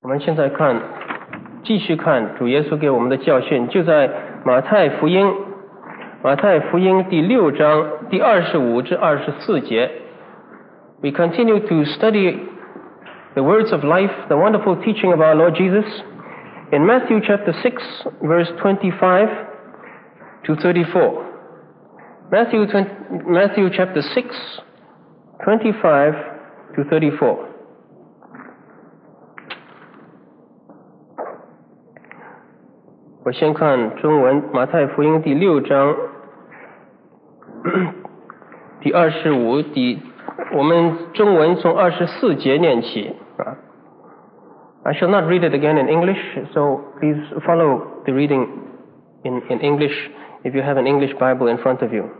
我们现在继续看主耶稣给我们的教训，就在马太福音第6章第25至24节。We continue to study the words of life, the wonderful teaching of our Lord Jesus in Matthew chapter 6, verse 25 to 34. Matthew chapter 6, 25 to 34. 我先看中文，马太福音第6章第25我们中文从24节念起。I shall not read it again in English, so please follow the reading in English if you have an English Bible in front of you.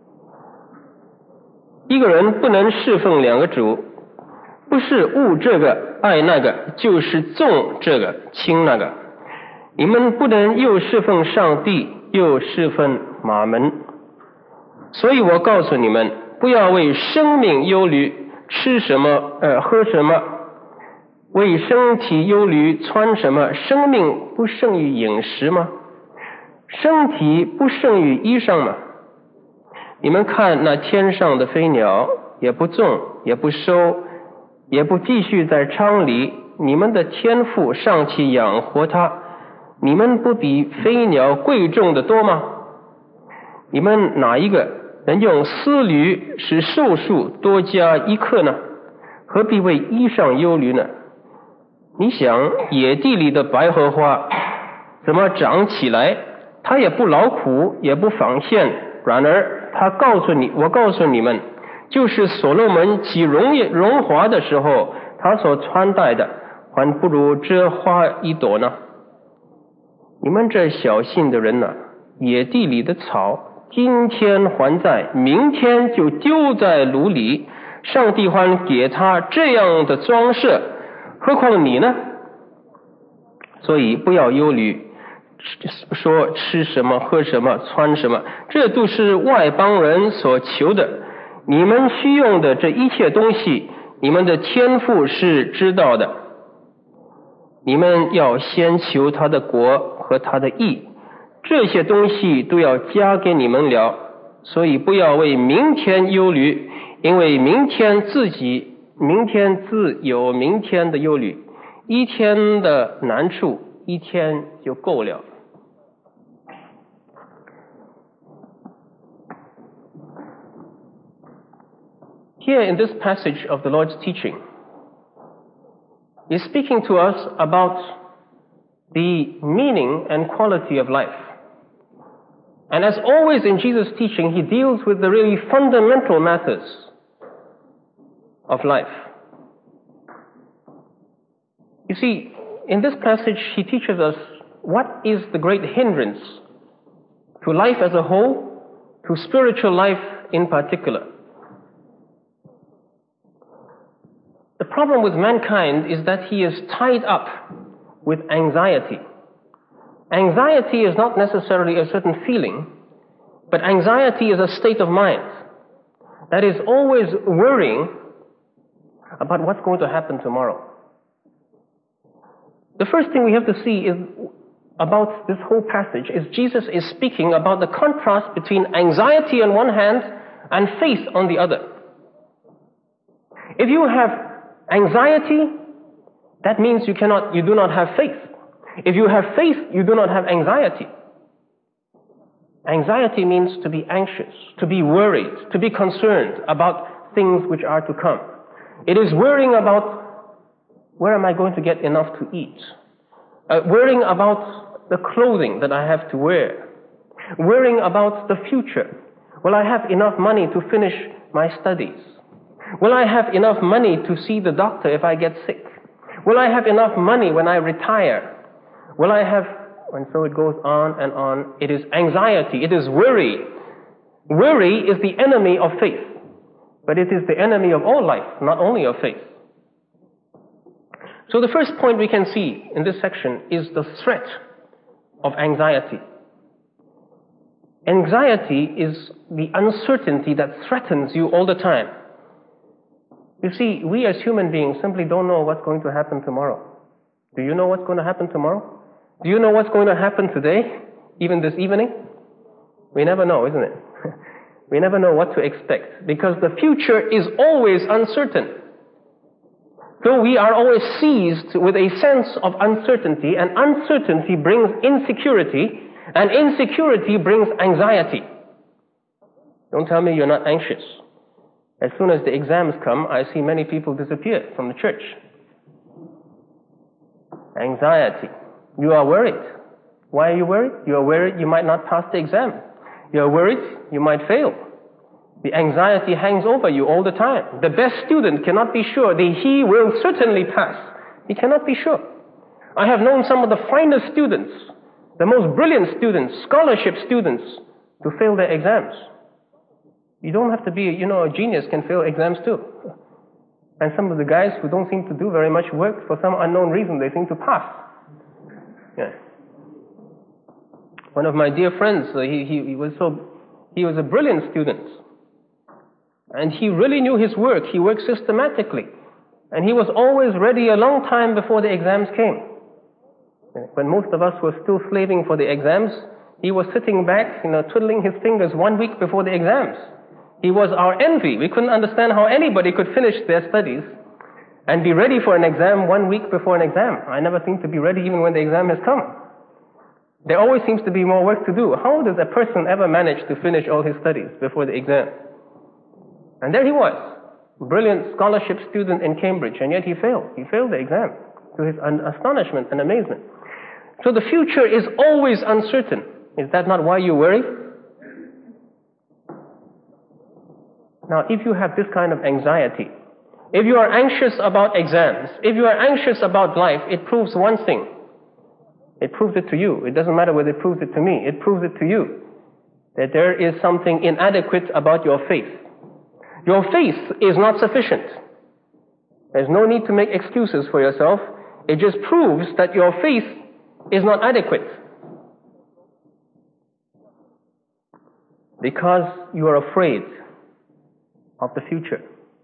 一个人不能侍奉两个主，不是恶这个爱那个，就是重这个轻那个。你们不能又侍奉上帝，又侍奉马门。所以我告诉你们，不要为生命忧虑，吃什么喝什么，为身体忧虑，穿什么。生命不胜于饮食吗？身体不胜于衣裳吗？你们看那天上的飞鸟，也不种，也不收，也不继续在仓里，你们的天父尚且养活它，你们不比飞鸟贵重的多吗？你们哪一个能用丝缕使寿数多加1克呢？何必为衣裳忧虑呢？你想野地里的百合花怎么长起来？它也不劳苦，也不纺线。然而我告诉你们，就是所罗门起荣华的时候，他所穿戴的还不如这花一朵呢。你们这小信的人呢，野地里的草今天还在，明天就丢在炉里，上帝还给他这样的装饰，何况你呢？所以不要忧虑，说吃什么喝什么穿什么，这都是外邦人所求的。你们需用的这一切东西，你们的天父是知道的。你们要先求他的国和他的义，这些东西都要加给你们了。所以不要为明天忧虑，因为明天自有明天的忧虑，一天的难处一天就够了。Here in this passage of the Lord's teaching, He's speaking to us about the meaning and quality of life. And as always in Jesus' teaching, He deals with the really fundamental matters of life. You see, in this passage, He teaches us what is the great hindrance to life as a whole, to spiritual life in particular. The problem with mankind is that he is tied up with anxiety. Anxiety is not necessarily a certain feeling, but anxiety is a state of mind that is always worrying about what's going to happen tomorrow. The first thing we have to see is about this whole passage is Jesus is speaking about the contrast between anxiety on one hand and faith on the other. If you have anxiety, that means you do not have faith. If you have faith, you do not have anxiety. Anxiety means to be anxious, to be worried, to be concerned about things which are to come. It is worrying about where am I going to get enough to eat? Worrying about the clothing that I have to wear. Worrying about the future. Will I have enough money to finish my studies? Will I have enough money to see the doctor if I get sick? Will I have enough money when I retire? Will I have... And so it goes on and on. It is anxiety. It is worry. Worry is the enemy of faith. But it is the enemy of all life, not only of faith. So the first point we can see in this section is the threat of anxiety. Anxiety is the uncertainty that threatens you all the time. You see, we as human beings simply don't know what's going to happen tomorrow. Do you know what's going to happen tomorrow? Do you know what's going to happen today? Even this evening? We never know, isn't it? We never know what to expect, because the future is always uncertain. So we are always seized with a sense of uncertainty, and uncertainty brings insecurity, and insecurity brings anxiety. Don't tell me you're not anxious. As soon as the exams come, I see many people disappear from the church. Anxiety. You are worried. Why are you worried? You are worried you might not pass the exam. You are worried you might fail. The anxiety hangs over you all the time. The best student cannot be sure that he will certainly pass. He cannot be sure. I have known some of the finest students, the most brilliant students, scholarship students, to fail their exams. You don't have to be, a genius can fail exams too. And some of the guys who don't seem to do very much work, for some unknown reason, they seem to pass. Yeah. One of my dear friends, he was a brilliant student. And he really knew his work. He worked systematically. And he was always ready a long time before the exams came. When most of us were still slaving for the exams, he was sitting back, twiddling his fingers 1 week before the exams. He was our envy. We couldn't understand how anybody could finish their studies and be ready for an exam 1 week before an exam. I never seem to be ready even when the exam has come. There always seems to be more work to do. How does a person ever manage to finish all his studies before the exam? And there he was, brilliant scholarship student in Cambridge, and yet he failed. He failed the exam, to his astonishment and amazement. So the future is always uncertain. Is that not why you worry? Now, if you have this kind of anxiety, if you are anxious about exams, if you are anxious about life, it proves one thing. It proves it to you. It doesn't matter whether it proves it to me. It proves it to you that there is something inadequate about your faith. Your faith is not sufficient. There's no need to make excuses for yourself. It just proves that your faith is not adequate. Because you are afraid of the future.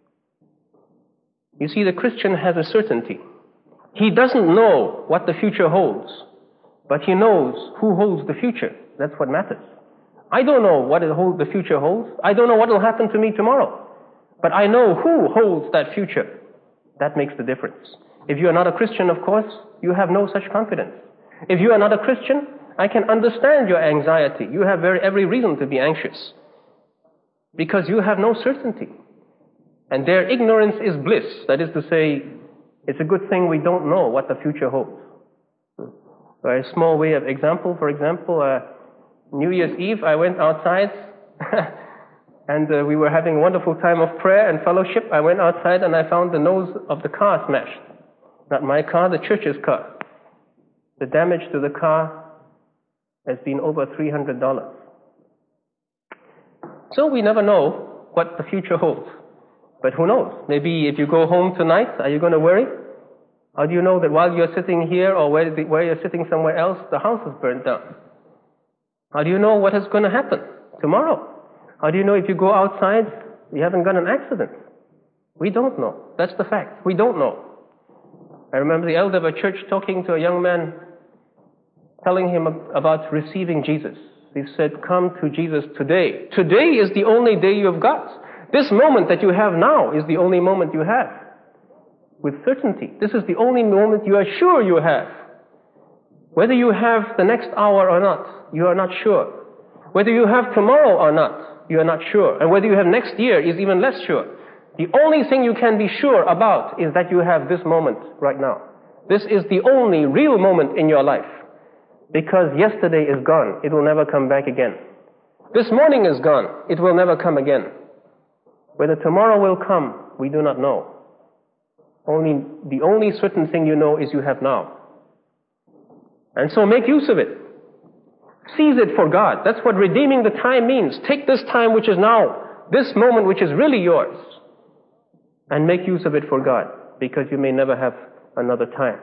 You see, the Christian has a certainty. He doesn't know what the future holds, but he knows who holds the future. That's what matters. I don't know what the future holds. I don't know what will happen to me tomorrow. But I know who holds that future. That makes the difference. If you are not a Christian, of course, you have no such confidence. If you are not a Christian, I can understand your anxiety. You have every reason to be anxious. Because you have no certainty. And their ignorance is bliss. That is to say, it's a good thing we don't know what the future holds. By a small way of example, for example, New Year's Eve, I went outside and we were having a wonderful time of prayer and fellowship. I went outside and I found the nose of the car smashed. Not my car, the church's car. The damage to the car has been over $300. So we never know what the future holds. But who knows? Maybe if you go home tonight, are you going to worry? How do you know that while you're sitting here or where you're sitting somewhere else, the house is burned down? How do you know what is going to happen tomorrow? How do you know if you go outside, you haven't got an accident? We don't know. That's the fact. We don't know. I remember the elder of a church talking to a young man, telling him about receiving Jesus. He said, come to Jesus today. Today is the only day you have got. This moment that you have now is the only moment you have. With certainty. This is the only moment you are sure you have. Whether you have the next hour or not, you are not sure. Whether you have tomorrow or not, you are not sure. And whether you have next year is even less sure. The only thing you can be sure about is that you have this moment right now. This is the only real moment in your life. Because yesterday is gone. It will never come back again. This morning is gone. It will never come again. Whether tomorrow will come, we do not know. The only certain thing you know is you have now. And so make use of it. Seize it for God. That's what redeeming the time means. Take this time which is now, this moment which is really yours, and make use of it for God, because you may never have another time.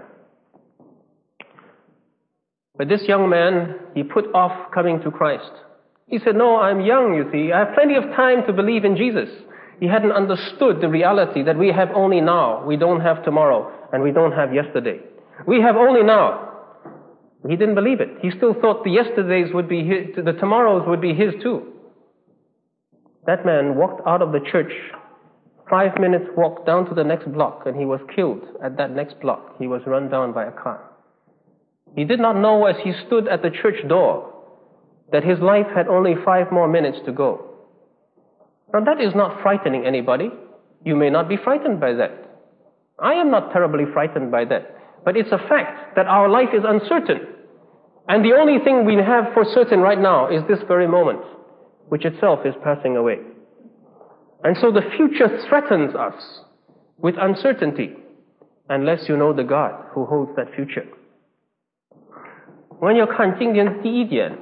But this young man, he put off coming to Christ. He said, no, I'm young, you see. I have plenty of time to believe in Jesus. He hadn't understood the reality that we have only now. We don't have tomorrow, and we don't have yesterday. We have only now. He didn't believe it. He still thought the yesterdays would be his, the tomorrows would be his too. That man walked out of the church, 5 minutes walk down to the next block, and he was killed at that next block. He was run down by a car. He did not know as he stood at the church door that his life had only 5 more minutes to go. Now that is not frightening anybody. You may not be frightened by that. I am not terribly frightened by that. But it's a fact that our life is uncertain. And the only thing we have for certain right now is this very moment, which itself is passing away. And so the future threatens us with uncertainty, unless you know the God who holds that future. 我们要看今天第一点，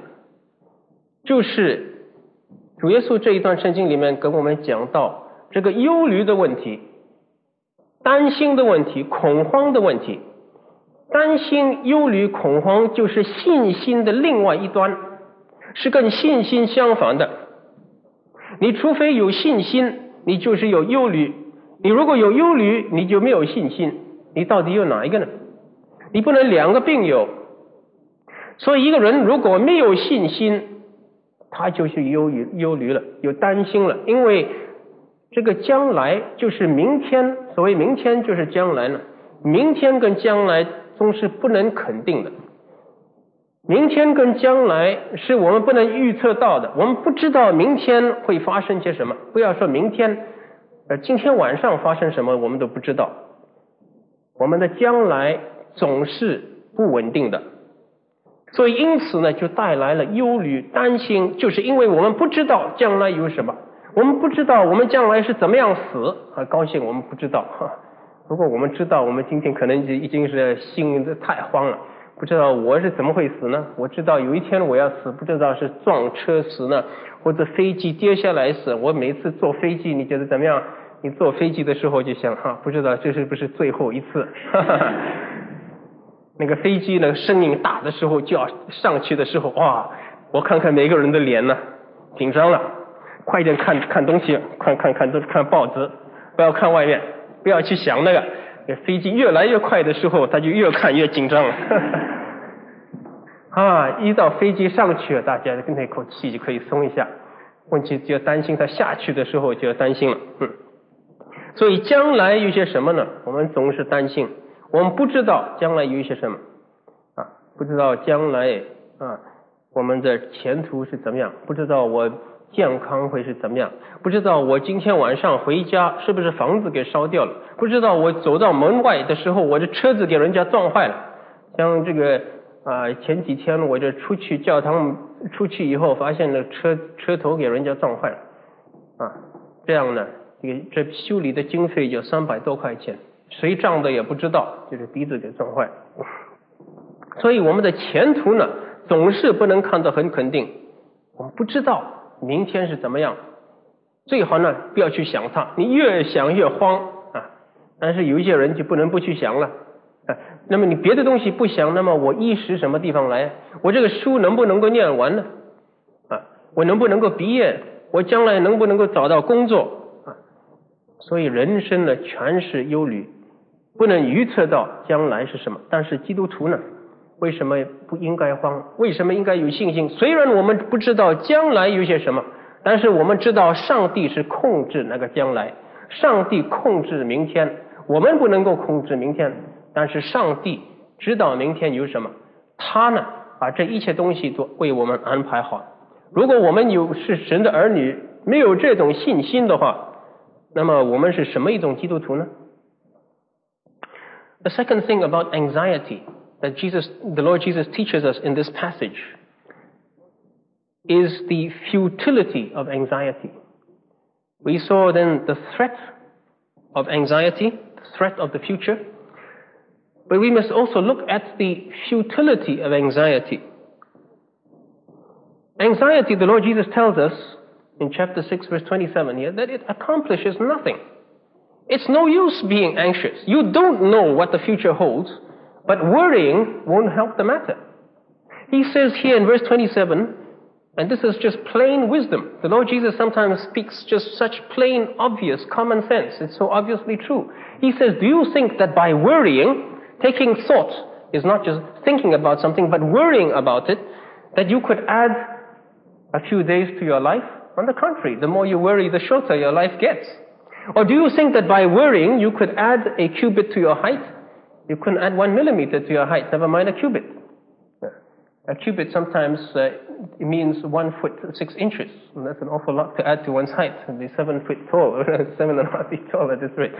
就是主耶稣这一段圣经里面跟我们讲到这个忧虑的问题、担心的问题、恐慌的问题。担心、忧虑、恐慌就是信心的另外一端，是跟信心相反的。你除非有信心，你就是有忧虑；你如果有忧虑，你就没有信心。你到底有哪一个呢？你不能两个并有。所以一个人如果没有信心，他就是忧虑了，有担心了，因为这个将来就是明天，所谓明天就是将来了，明天跟将来总是不能肯定的。明天跟将来是我们不能预测到的，我们不知道明天会发生些什么，不要说明天，今天晚上发生什么我们都不知道。我们的将来总是不稳定的，所以因此呢就带来了忧虑、担心，就是因为我们不知道将来有什么，我们不知道我们将来是怎么样死，很高兴我们不知道。如果我们知道，我们今天可能已经是心太慌了，不知道我是怎么会死呢？我知道有一天我要死，不知道是撞车死呢，或者飞机跌下来死。我每次坐飞机，你觉得怎么样？你坐飞机的时候就想不知道这是不是最后一次。那个飞机呢，声音大的时候就要上去的时候，哇！我看看每个人的脸呢，紧张了，快点看东西，看报纸，不要看外面。不要去想那个飞机越来越快的时候，他就越看越紧张了。一到飞机上去了，大家那口气就可以松一下。问题就要担心他下去的时候就要担心了。所以将来有些什么呢？我们总是担心，我们不知道将来有一些什么不知道将来我们的前途是怎么样，不知道我健康会是怎么样，不知道我今天晚上回家是不是房子给烧掉了，不知道我走到门外的时候我的车子给人家撞坏了。像这个前几天我就出去教堂出去以后，发现了车头给人家撞坏了这样呢这修理的经费就300多块钱，谁撞的也不知道，就是鼻子给撞坏了。所以我们的前途呢总是不能看得很肯定，我们不知道明天是怎么样，最好呢不要去想它，你越想越慌但是有一些人就不能不去想了那么你别的东西不想，那么我衣食什么地方来？我这个书能不能够念完呢我能不能够毕业？我将来能不能够找到工作所以人生呢全是忧虑，不能预测到将来是什么。但是基督徒呢为什么不应该慌？为什么应该有信心？虽然我们不知道将来有些什么，但是我们知道上帝是控制那个将来，上帝控制明天，我们不能够控制明天，但是上帝知道明天有什么，他呢把这一切东西都为我们安排好。如果我们是神的儿女，没有这种信心的话，那么我们是什么一种基督徒呢？ The second thing about anxiety that the Lord Jesus teaches us in this passage is the futility of anxiety. We saw then the threat of anxiety, the threat of the future, but we must also look at the futility of anxiety. Anxiety, the Lord Jesus tells us in chapter 6 verse 27 here, that it accomplishes nothing. It's no use being anxious. You don't know what the future holds, but worrying won't help the matter. He says here in verse 27, and this is just plain wisdom. The Lord Jesus sometimes speaks just such plain, obvious, common sense. It's so obviously true. He says, do you think that by worrying, taking thought is not just thinking about something, but worrying about it, that you could add a few days to your life? On the contrary, the more you worry, the shorter your life gets. Or do you think that by worrying, you could add a cubit to your height? You couldn't add 1 millimeter to your height, never mind a cubit. A cubit sometimes it means 1 foot 6 inches. And that's an awful lot to add to one's height. It'd be 7 feet tall, 7.5 feet tall at this rate.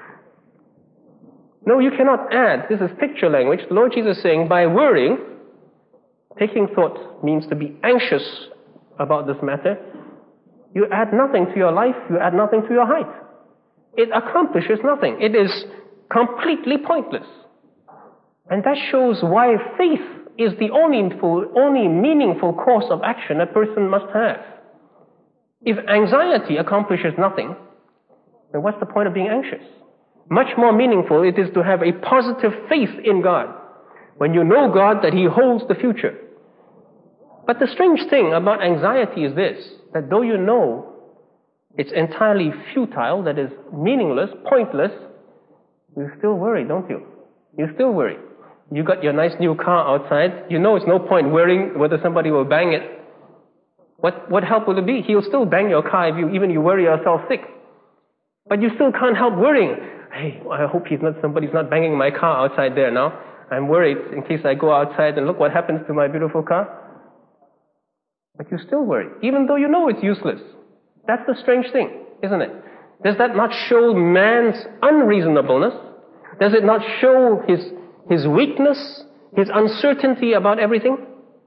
No, you cannot add. This is picture language. The Lord Jesus is saying, by worrying, taking thought means to be anxious about this matter. You add nothing to your life, you add nothing to your height. It accomplishes nothing. It is completely pointless. And that shows why faith is the only meaningful course of action a person must have. If anxiety accomplishes nothing, then what's the point of being anxious? Much more meaningful it is to have a positive faith in God. When you know God, that He holds the future. But the strange thing about anxiety is this, that though you know it's entirely futile, that is meaningless, pointless, you still worry, don't you? You still worry. You got your nice new car outside, you know it's no point worrying whether somebody will bang it. What help will it be? He'll still bang your car if you worry yourself sick. But you still can't help worrying. Hey, I hope somebody's not banging my car outside there now. I'm worried in case I go outside and look what happens to my beautiful car. But you still worry, even though you know it's useless. That's the strange thing, isn't it? Does that not show man's unreasonableness? Does it not show his weakness, his uncertainty about everything?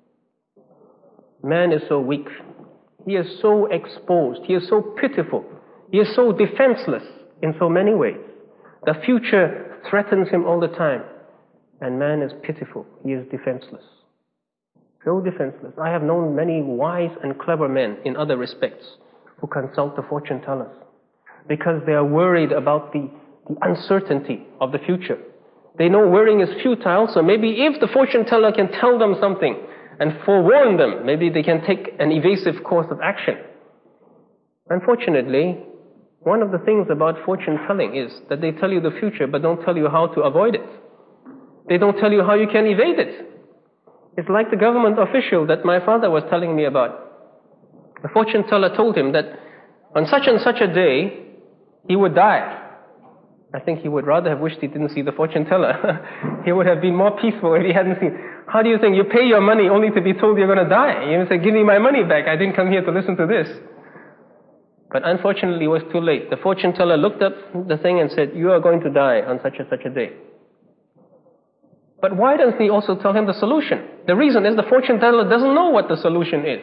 Man is so weak. He is so exposed. He is so pitiful. He is so defenseless in so many ways. The future threatens him all the time. And man is pitiful. He is defenseless. So defenseless. I have known many wise and clever men in other respects who consult the fortune tellers because they are worried about the uncertainty of the future. They know worrying is futile, so maybe if the fortune teller can tell them something and forewarn them, maybe they can take an evasive course of action. Unfortunately, one of the things about fortune telling is that they tell you the future but don't tell you how to avoid it. They don't tell you how you can evade it. It's like the government official that my father was telling me about. The fortune teller told him that on such and such a day, he would die. I think he would rather have wished he didn't see the fortune teller. He would have been more peaceful if he hadn't seen. How do you think? You pay your money only to be told you're going to die. You say, give me my money back. I didn't come here to listen to this. But unfortunately, it was too late. The fortune teller looked up the thing and said, you are going to die on such and such a day. But why doesn't he also tell him the solution? The reason is the fortune teller doesn't know what the solution is.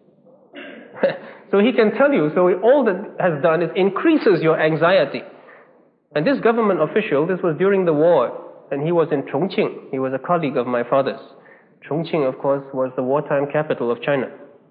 So he can tell you, so all that has done is increases your anxiety. And this government official, this was during the war, and he was in Chongqing. He was a colleague of my father's. Chongqing, of course, was the wartime capital of China.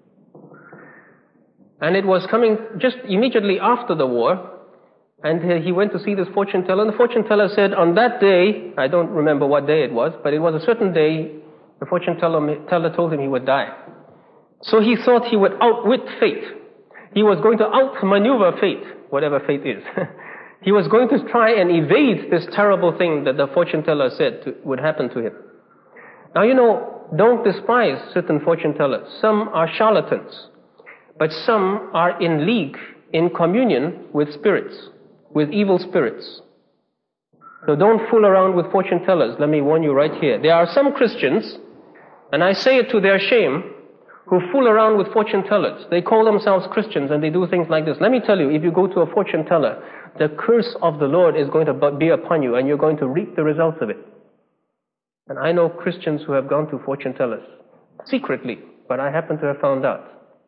And it was coming just immediately after the war, and he went to see this fortune teller, and the fortune teller said on that day, I don't remember what day it was, but it was a certain day, the fortune teller told him he would die. So he thought he would outwit fate. He was going to outmaneuver fate, whatever fate is. He was going to try and evade this terrible thing that the fortune teller said would happen to him. Now, you know, don't despise certain fortune tellers. Some are charlatans, but some are in league, in communion with spirits, with evil spirits. So don't fool around with fortune tellers. Let me warn you right here. There are some Christians, and I say it to their shame, who fool around with fortune tellers. They call themselves Christians and they do things like this. Let me tell you, if you go to a fortune teller, the curse of the Lord is going to be upon you and you're going to reap the results of it. And I know Christians who have gone to fortune tellers secretly, but I happen to have found out.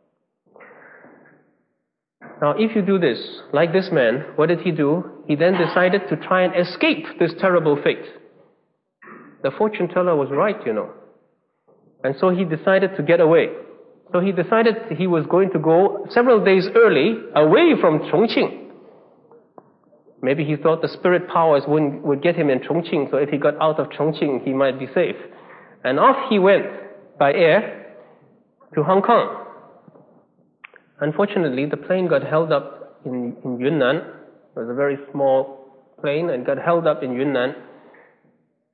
Now, if you do this, like this man, what did he do? He then decided to try and escape this terrible fate. The fortune teller was right, you know. And so he decided to get away. So he decided he was going to go several days early away from Chongqing. Maybe he thought the spirit powers would get him in Chongqing, so if he got out of Chongqing, he might be safe. And off he went by air to Hong Kong. Unfortunately, the plane got held up in Yunnan. It was a very small plane and got held up in Yunnan.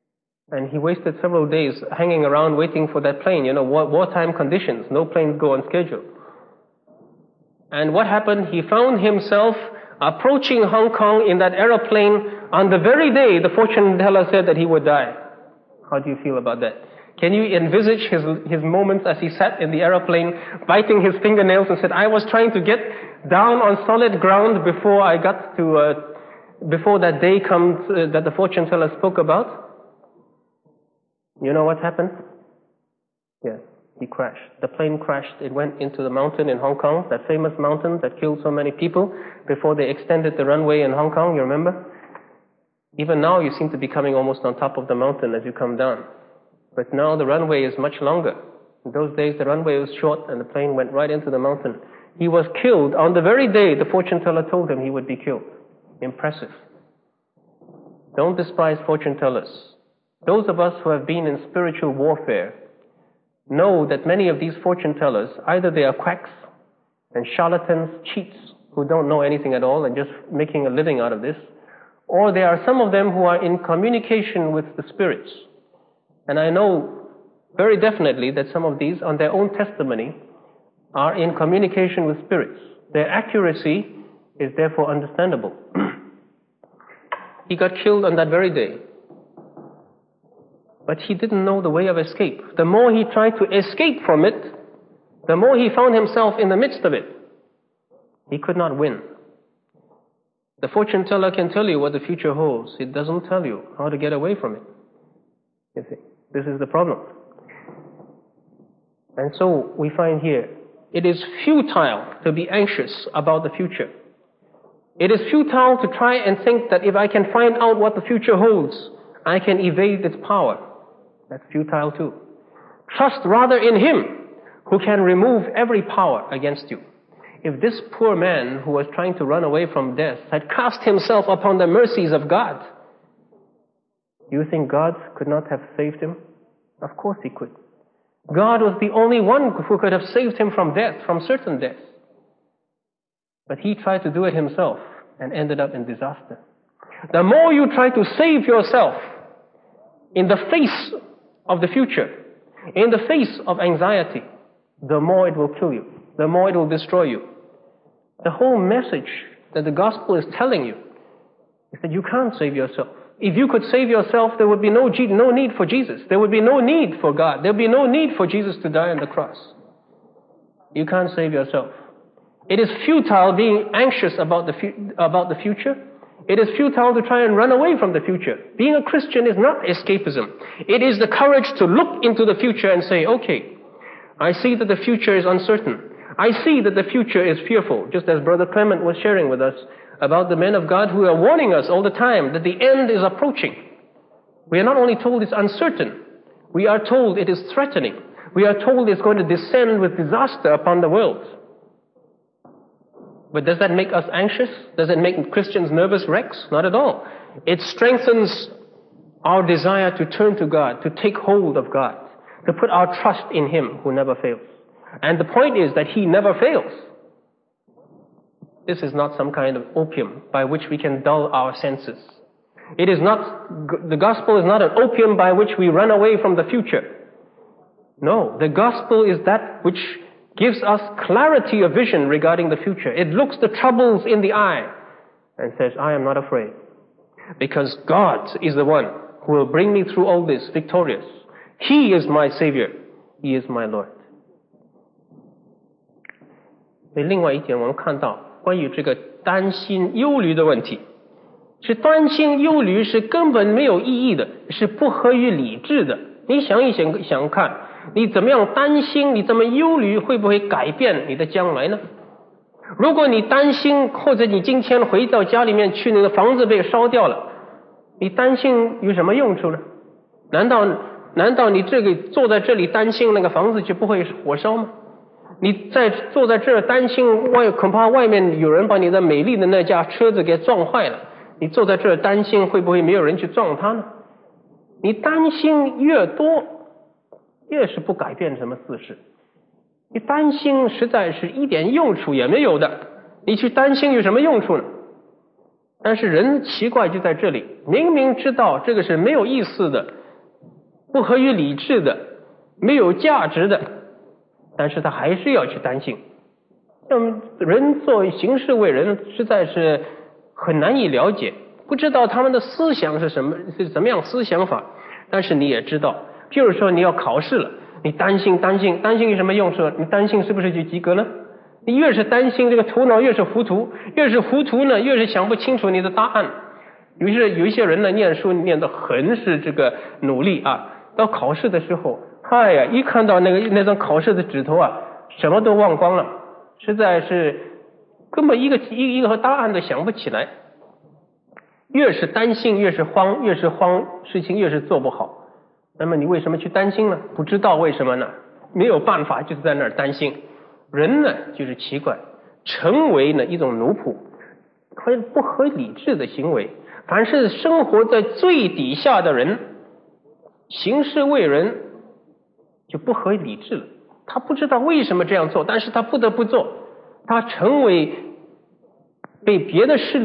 And he wasted several days hanging around waiting for that plane. Wartime conditions, no planes go on schedule. And what happened? He found himself approaching Hong Kong in that aeroplane on the very day the fortune teller said that he would die. How do you feel about that? Can you envisage his moments as he sat in the aeroplane, biting his fingernails and said, I was trying to get down on solid ground before I got to, before that day comes that the fortune teller spoke about? You know what happened? Yes, he crashed. The plane crashed. It went into the mountain in Hong Kong, that famous mountain that killed so many people before they extended the runway in Hong Kong, you remember? Even now you seem to be coming almost on top of the mountain as you come down. But now the runway is much longer. In those days the runway was short and the plane went right into the mountain. He was killed on the very day the fortune teller told him he would be killed. Impressive. Don't despise fortune tellers. Those of us who have been in spiritual warfare know that many of these fortune tellers, either they are quacks and charlatans, cheats, who don't know anything at all and just making a living out of this, or there are some of them who are in communication with the spirits. And I know very definitely that some of these, on their own testimony, are in communication with spirits. Their accuracy is therefore understandable. He got killed on that very day. But he didn't know the way of escape. The more he tried to escape from it, the more he found himself in the midst of it. He could not win. The fortune teller can tell you what the future holds. It doesn't tell you how to get away from it. You see, this is the problem. And so we find here, it is futile to be anxious about the future. It is futile to try and think that if I can find out what the future holds, I can evade its power. That's futile too. Trust rather in Him who can remove every power against you. If this poor man who was trying to run away from death had cast himself upon the mercies of God, you think God could not have saved him? Of course He could. God was the only one who could have saved him from death, from certain death. But he tried to do it himself and ended up in disaster. The more you try to save yourself in the face of the future, in the face of anxiety, the more it will kill you, the more it will destroy you. The whole message that the gospel is telling you is that you can't save yourself. If you could save yourself, there would be no need for Jesus. There would be no need for God. There would be no need for Jesus to die on the cross. You can't save yourself. It is futile being anxious about the future. It is futile to try and run away from the future. Being a Christian is not escapism. It is the courage to look into the future and say, okay, I see that the future is uncertain. I see that the future is fearful, just as Brother Clement was sharing with us about the men of God who are warning us all the time that the end is approaching. We are not only told it's uncertain, we are told it is threatening. We are told it's going to descend with disaster upon the world. But does that make us anxious? Does it make Christians nervous wrecks? Not at all. It strengthens our desire to turn to God, to take hold of God, to put our trust in Him who never fails. And the point is that He never fails. This is not some kind of opium by which we can dull our senses. It is not, the gospel is not an opium by which we run away from the future. No, the gospel is that which gives us clarity of vision regarding the future. It looks the troubles in the eye and says, I am not afraid. Because God is the one who will bring me through all this victorious. He is my Savior. He is my Lord. 所以另外一点我们看到关于这个担心忧虑的问题，是担心忧虑是根本没有意义的，是不合于理智的。你想一想看，你怎么样担心，你这么忧虑会不会改变你的将来呢？如果你担心，或者你今天回到家里面去，那个房子被烧掉了，你担心有什么用处呢？难道你这个坐在这里担心那个房子就不会火烧吗？你坐在这儿担心恐怕外面有人把你的美丽的那架车子给撞坏了，你坐在这儿担心会不会没有人去撞它呢？你担心越多，越是不改变什么事实。你担心实在是一点用处也没有的，你去担心有什么用处呢？但是人奇怪就在这里，明明知道这个是没有意思的， 不合于理智的，没有价值的，但是他还是要去担心。像人做行事为人，实在是很难以了解，不知道他们的思想是什么，是怎么样思想法。但是你也知道，譬如说你要考试了，你担心有什么用处？你担心是不是就及格呢？你越是担心，这个头脑越是糊涂，越是糊涂呢，越是想不清楚你的答案。有一些人呢，念书念得很是这个努力啊，到考试的时候，哎呀，一看到那张考试的纸头啊，什么都忘光了，实在是根本一个答案都想不起来。越是担心越是慌，事情越是做不好。那么你为什么去担心呢？不知道为什么呢？没有办法，就是在那儿担心。人呢就是奇怪，成为呢一种奴仆，不合理智的行为。凡是生活在最底下的人，行事为人就不合理智了。他不知道为什么这样做，但是他不得不做。他成为被别的势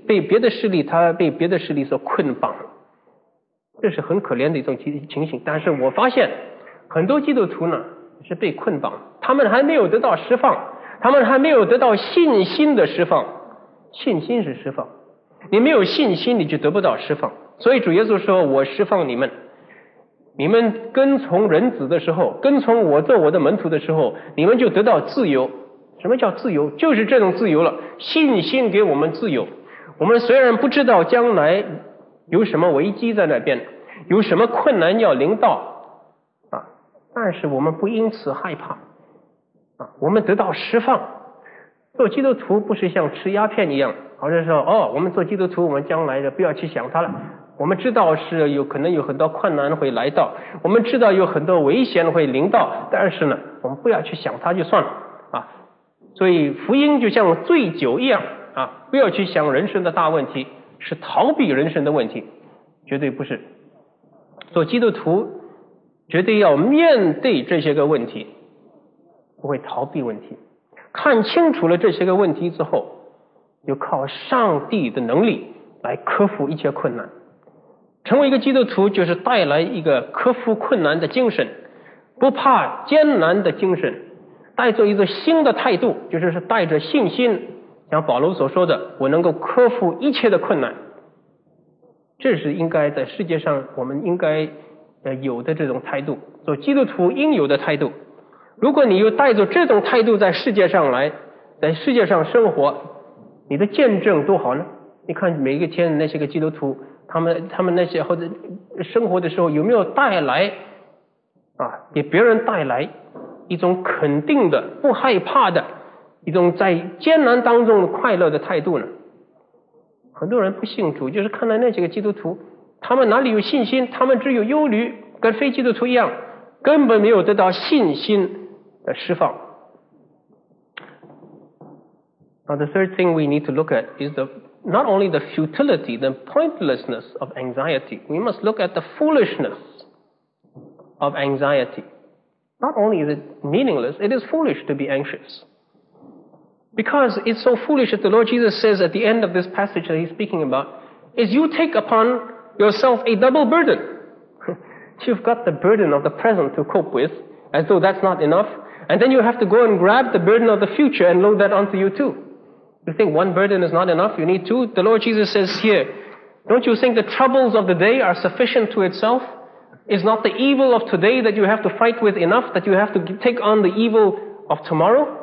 力所捆绑，这是很可怜的一种情形。但是我发现很多基督徒呢是被捆绑，他们还没有得到释放，他们还没有得到信心的释放。信心是释放，你没有信心你就得不到释放。所以主耶稣说，我释放你们，你们跟从人子的时候，跟从我做我的门徒的时候，你们就得到自由。什么叫自由？就是这种自由了。信心给我们自由。我们虽然不知道将来有什么危机在那边，有什么困难要临到啊，但是我们不因此害怕啊，我们得到释放。做基督徒不是像吃鸦片一样，好像说我们做基督徒，我们将来的不要去想它了。我们知道是可能有很多困难会来到，我们知道有很多危险会临到，但是呢，我们不要去想它就算了啊。所以福音就像醉酒一样啊，不要去想人生的大问题，是逃避人生的问题，绝对不是。做基督徒绝对要面对这些个问题，不会逃避问题。看清楚了这些个问题之后，就靠上帝的能力来克服一切困难。成为一个基督徒就是带来一个克服困难的精神，不怕艰难的精神，带着一个新的态度，就是带着信心，像保罗所说的，我能够克服一切的困难。这是应该在世界上我们应该有的这种态度，做基督徒应有的态度。如果你又带着这种态度在世界上来，在世界上生活，你的见证多好呢？你看每一天那些个基督徒，他们那些或者生活的时候有没有带来给别人带来一种肯定的、不害怕的一种在艰难当中快乐的态度呢？很多人不信主，就是看到那些个基督徒，他们哪里有信心？他们只有忧虑，跟非基督徒一样，根本没有得到信心的释放。Now the third thing we need to look at is not only the futility, the pointlessness of anxiety. We must look at the foolishness of anxiety. Not only is it meaningless, it is foolish to be anxious. Because it's so foolish that the Lord Jesus says at the end of this passage that he's speaking about, is you take upon yourself a double burden. You've got the burden of the present to cope with, as though that's not enough, and then you have to go and grab the burden of the future and load that onto you too. You think one burden is not enough, you need two? The Lord Jesus says here, don't you think the troubles of the day are sufficient to itself? Is not the evil of today that you have to fight with enough, that you have to take on the evil of tomorrow?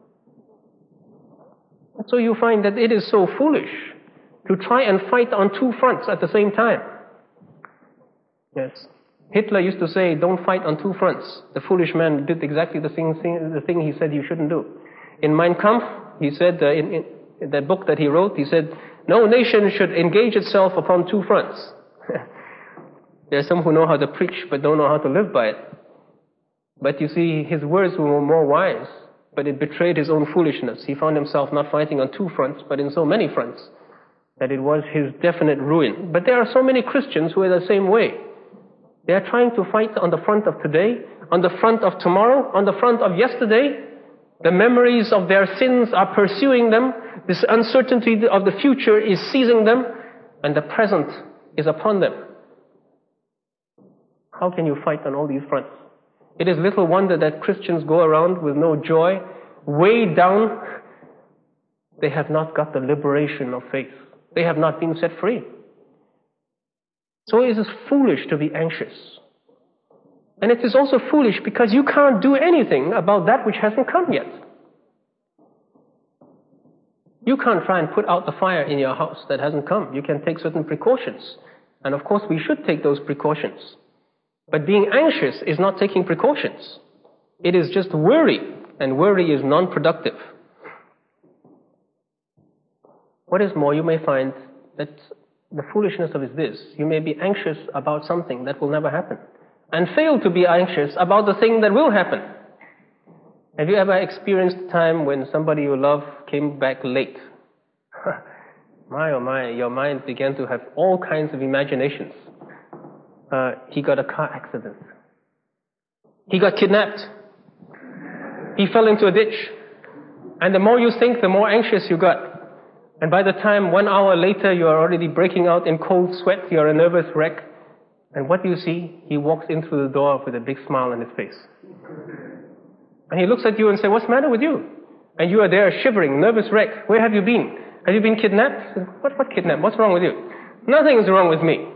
So you find that it is so foolish to try and fight on two fronts at the same time. Yes. Hitler used to say, don't fight on two fronts. The foolish man did exactly the thing he said you shouldn't do. In Mein Kampf, he said, in the book that he wrote, he said, no nation should engage itself upon two fronts. There are some who know how to preach but don't know how to live by it. But you see, his words were more wise, but it betrayed his own foolishness. He found himself not fighting on two fronts, but in so many fronts, that it was his definite ruin. But there are so many Christians who are the same way. They are trying to fight on the front of today, on the front of tomorrow, on the front of yesterday. The memories of their sins are pursuing them. This uncertainty of the future is seizing them, and the present is upon them. How can you fight on all these fronts? It is little wonder that Christians go around with no joy, weighed down. They have not got the liberation of faith. They have not been set free. So it is foolish to be anxious. And it is also foolish because you can't do anything about that which hasn't come yet. You can't try and put out the fire in your house that hasn't come. You can take certain precautions. And of course we should take those precautions. But being anxious is not taking precautions. It is just worry, and worry is non-productive. What is more, you may find that the foolishness of it is this. You may be anxious about something that will never happen, and fail to be anxious about the thing that will happen. Have you ever experienced a time when somebody you love came back late? My oh my, your mind began to have all kinds of imaginations. He got a car accident. He got kidnapped. He fell into a ditch. And the more you think, the more anxious you got. And by the time 1 hour later you are already breaking out in cold sweat, you're a nervous wreck. And what do you see? He walks in through the door with a big smile on his face. And he looks at you and says, "What's the matter with you?" And you are there shivering, nervous wreck. "Where have you been? Have you been kidnapped?" What kidnapped? What's wrong with you? "Nothing is wrong with me."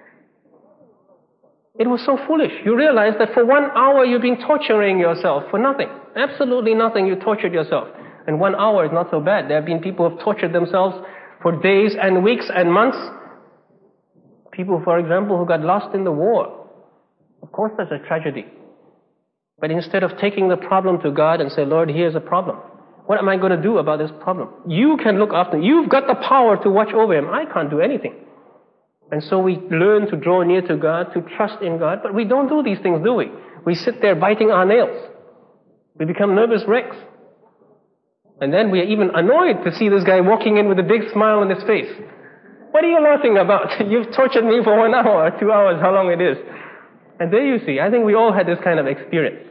It was so foolish. You realize that for 1 hour you've been torturing yourself for nothing. Absolutely nothing. You tortured yourself. And 1 hour is not so bad. There have been people who have tortured themselves for days and weeks and months. People, for example, who got lost in the war. Of course that's a tragedy. But instead of taking the problem to God and say, "Lord, here's a problem. What am I going to do about this problem?" You can look after him. You've got the power to watch over him. I can't do anything. And so we learn to draw near to God, to trust in God, but we don't do these things, do we? We sit there biting our nails. We become nervous wrecks. And then we are even annoyed to see this guy walking in with a big smile on his face. "What are you laughing about? You've tortured me for 1 hour, 2 hours, how long it is." And there you see, I think we all had this kind of experience.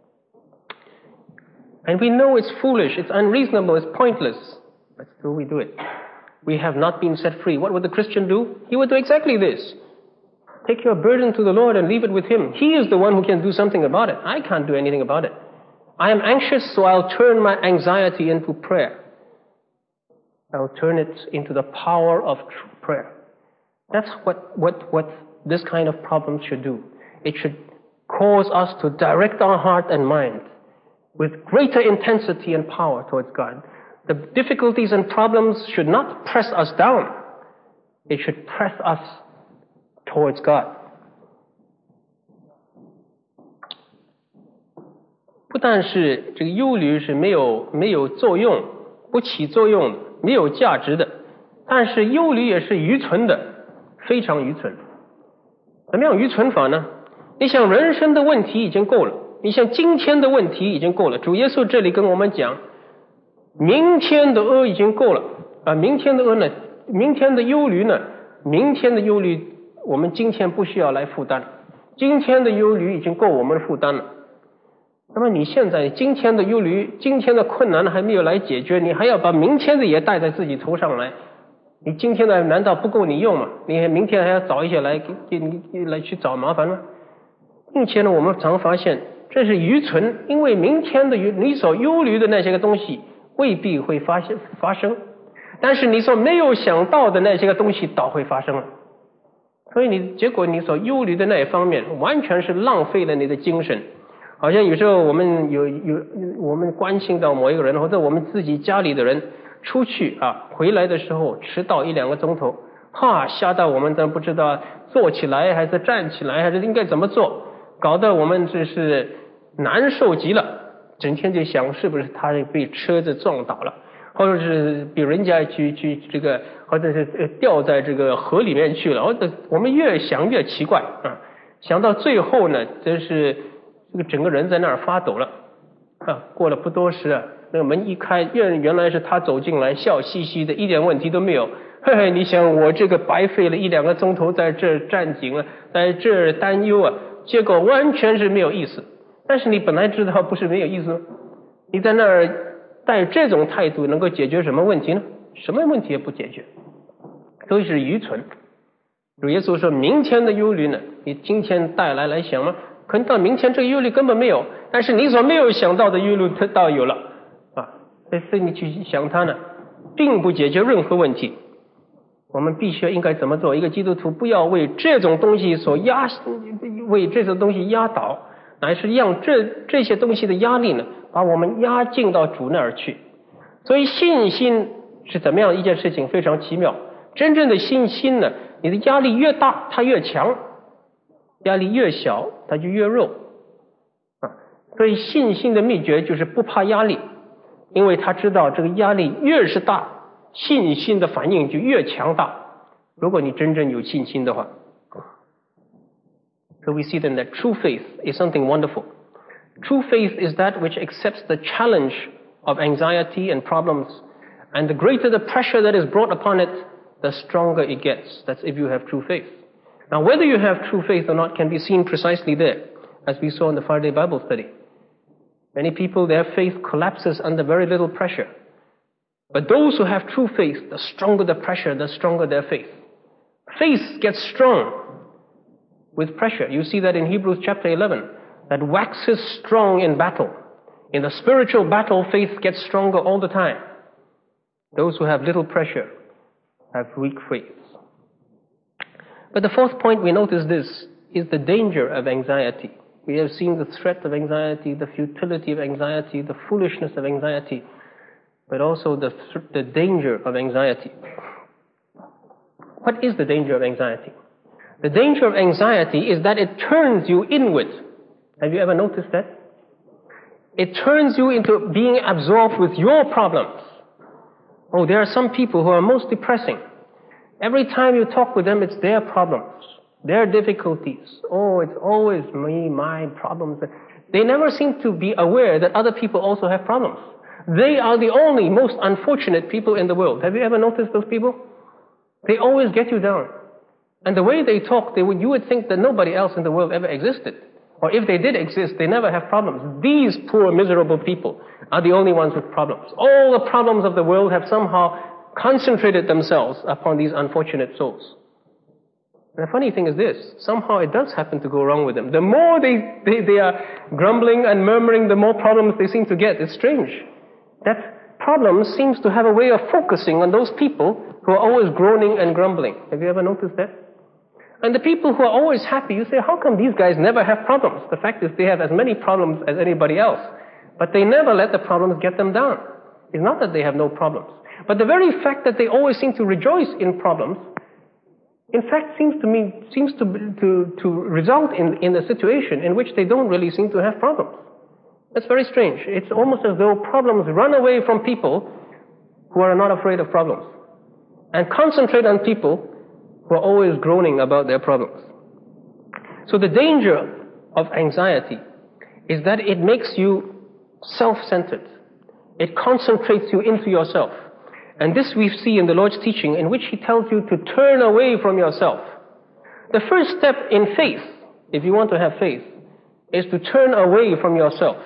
And we know it's foolish, it's unreasonable, it's pointless, but still we do it. We have not been set free. What would the Christian do? He would do exactly this. Take your burden to the Lord and leave it with Him. He is the one who can do something about it. I can't do anything about it. I am anxious, so I'll turn my anxiety into prayer. I'll turn it into the power of true prayer. That's what this kind of problem should do. It should cause us to direct our heart and mind with greater intensity and power towards God. The difficulties and problems should not press us down. It should press us towards God. 不但是这个忧虑是没有作用、不起作用的、没有价值的，但是忧虑也是愚蠢的，非常愚蠢。怎么样愚蠢法呢？你想人生的问题已经够了，你想今天的问题已经够了。主耶稣这里跟我们讲，明天的恶已经够了啊！明天的恶呢？明天的忧虑呢？明天的忧虑我们今天不需要来负担，今天的忧虑已经够我们负担了。那么你现在今天的忧虑、今天的困难还没有来解决，你还要把明天的也带在自己头上来，你今天的难道不够你用吗？你明天还要找一些来去找麻烦吗？并且呢，我们常发现这是愚蠢，因为明天的你所忧虑的那些个东西未必会发生，但是你所没有想到的那些个东西倒会发生了。所以结果你所忧虑的那一方面完全是浪费了你的精神。好像有时候我们我们关心到某一个人，或者我们自己家里的人出去回来的时候迟到1-2个钟头，吓到我们都不知道坐起来还是站起来还是应该怎么做，搞得我们这是难受极了，整天就想是不是他被车子撞倒了，或者是比人家去这个，或者是掉在这个河里面去了，或者我们越想越奇怪想到最后呢，真是这个整个人在那儿发抖了过了不多时那个门一开，原来是他走进来，笑嘻嘻的，一点问题都没有。嘿嘿，你想我这个白费了1-2个钟头在这儿站紧了，在这儿担忧结果完全是没有意思。但是你本来知道不是没有意思，你在那儿带这种态度能够解决什么问题呢？什么问题也不解决，都是愚蠢。 主耶稣说明天的忧虑呢，你今天带来想吗？可能到明天这个忧虑根本没有，但是你所没有想到的忧虑它倒有了啊，所以你去想它呢，并不解决任何问题。我们必须应该怎么做？一个基督徒不要为这种东西为这种东西压倒，乃是让这些东西的压力呢，把我们压进到主那儿去。所以信心是怎么样一件事情，非常奇妙。真正的信心呢，你的压力越大，它越强；压力越小，它就越弱啊。所以信心的秘诀就是不怕压力，因为他知道这个压力越是大，信心的反应就越强大。如果你真正有信心的话。So we see then that true faith is something wonderful. True faith is that which accepts the challenge of anxiety and problems, and the greater the pressure that is brought upon it, the stronger it gets. That's if you have true faith. Now, whether you have true faith or not can be seen precisely there, as we saw in the Friday Bible study. Many people, their faith collapses under very little pressure. But those who have true faith, the stronger the pressure, the stronger their faith. Faith gets strong with pressure. You see that in Hebrews chapter 11, that waxes strong in battle. In the spiritual battle, faith gets stronger all the time. Those who have little pressure have weak faith. But the fourth point we notice this is the danger of anxiety. We have seen the threat of anxiety, the futility of anxiety, the foolishness of anxiety, but also the danger of anxiety. What is the danger of anxiety? The danger of anxiety is that it turns you inward. Have you ever noticed that? It turns you into being absorbed with your problems. Oh, there are some people who are most depressing. Every time you talk with them, it's their problems, their difficulties. Oh, it's always me, my problems. They never seem to be aware that other people also have problems. They are the only most unfortunate people in the world. Have you ever noticed those people? They always get you down. And the way they talk, you would think that nobody else in the world ever existed. Or if they did exist, they never have problems. These poor, miserable people are the only ones with problems. All the problems of the world have somehow concentrated themselves upon these unfortunate souls. And the funny thing is this, somehow it does happen to go wrong with them. The more they are grumbling and murmuring, the more problems they seem to get. It's strange. That problem seems to have a way of focusing on those people who are always groaning and grumbling. Have you ever noticed that? And the people who are always happy, you say, how come these guys never have problems? The fact is they have as many problems as anybody else. But they never let the problems get them down. It's not that they have no problems. But the very fact that they always seem to rejoice in problems, in fact, seems to result in a situation in which they don't really seem to have problems. That's very strange. It's almost as though problems run away from people who are not afraid of problems and concentrate on people who are always groaning about their problems. So the danger of anxiety is that it makes you self-centered. It concentrates you into yourself. And this we see in the Lord's teaching, in which He tells you to turn away from yourself. The first step in faith, if you want to have faith, is to turn away from yourself.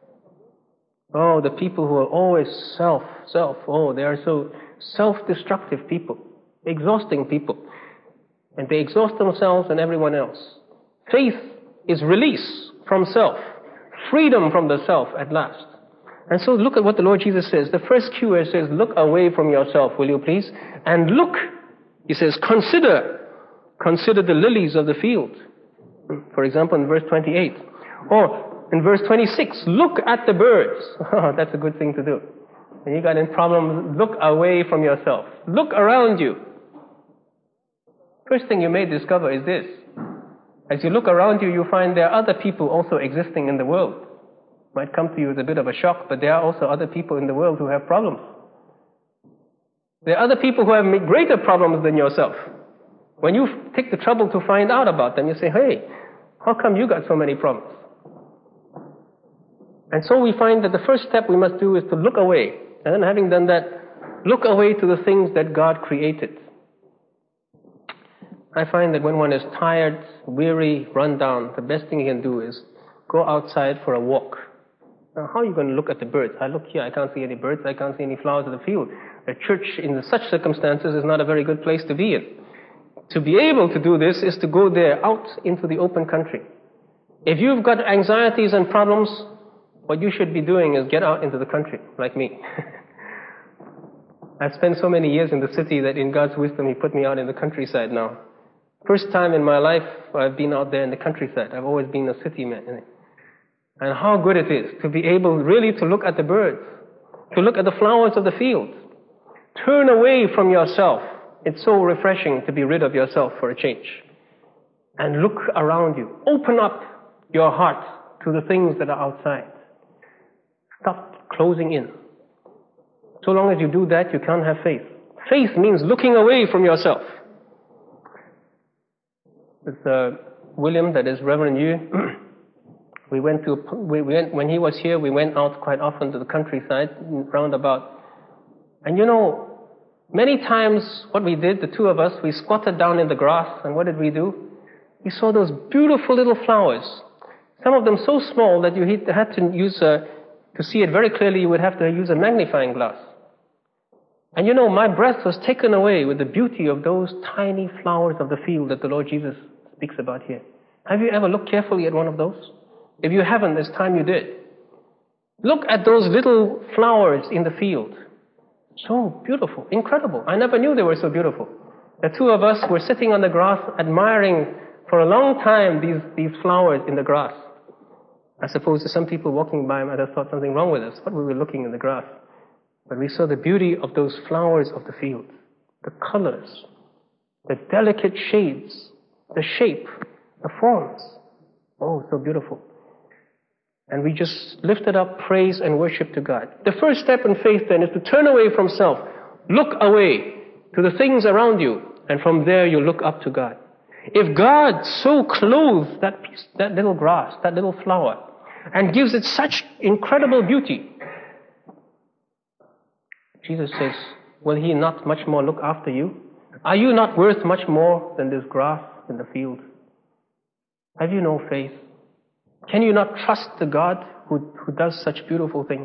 Oh, the people who are always self, oh, they are so self-destructive people, exhausting people. And they exhaust themselves and everyone else. Faith is release from self, freedom from the self at last. And so look at what the Lord Jesus says. The first cue says, look away from yourself, will you please? And look, He says, consider the lilies of the field. For example, in verse 28. Or in verse 26, look at the birds. That's a good thing to do. When you got in problems, look away from yourself. Look around you. First thing you may discover is this. As you look around you, you find there are other people also existing in the world. Might come to you as a bit of a shock, but there are also other people in the world who have problems. There are other people who have greater problems than yourself. When you take the trouble to find out about them, you say, hey, how come you got so many problems? And so we find that the first step we must do is to look away. And then having done that, look away to the things that God created. I find that when one is tired, weary, run down, the best thing you can do is go outside for a walk. Now, how are you going to look at the birds? I look here, I can't see any birds, I can't see any flowers in the field. A church in such circumstances is not a very good place to be in. To be able to do this is to go there out into the open country. If you've got anxieties and problems, what you should be doing is get out into the country, like me. I've spent so many years in the city that in God's wisdom He put me out in the countryside now. First time in my life I've been out there in the countryside. I've always been a city man. And how good it is to be able really to look at the birds, to look at the flowers of the field. Turn away from yourself. It's so refreshing to be rid of yourself for a change. And look around you. Open up your heart to the things that are outside. Stop closing in. So long as you do that, you can't have faith. Faith means looking away from yourself. With William, that is Reverend Yu, when he was here, we went out quite often to the countryside, roundabout. And you know, many times what we did, the two of us, we squatted down in the grass, and what did we do? We saw those beautiful little flowers. Some of them so small that you had to use to see it very clearly, you would have to use a magnifying glass. And you know, my breath was taken away with the beauty of those tiny flowers of the field that the Lord Jesus speaks about here. Have you ever looked carefully at one of those? If you haven't, it's time you did. Look at those little flowers in the field. So beautiful, incredible. I never knew they were so beautiful. The two of us were sitting on the grass admiring for a long time these flowers in the grass. I suppose some people walking by might have thought something wrong with us, but we were looking in the grass. But we saw the beauty of those flowers of the field, the colors, the delicate shades, the shape, the forms. Oh, so beautiful. And we just lifted up praise and worship to God. The first step in faith then is to turn away from self. Look away to the things around you, and from there you look up to God. If God so clothes that little grass, that little flower, and gives it such incredible beauty, Jesus says, will He not much more look after you? Are you not worth much more than this grass in the field? Have you no faith? Can you not trust the God who does such beautiful things?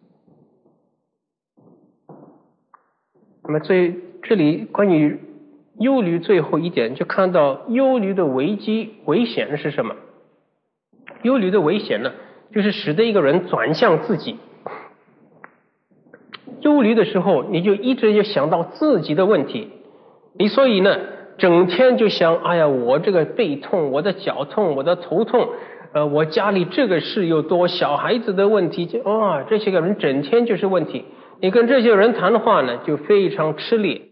那么这里关于忧虑最后一点，就看到忧虑的危险是什么？忧虑的危险呢，就是使得一个人转向自己。忧虑的时候，你就一直就想到自己的问题，你所以呢，整天就想，哎呀，我这个背痛，我的脚痛，我的头痛，我家里这个事又多，小孩子的问题，这些个人整天就是问题。你跟这些人谈话呢，就非常吃力。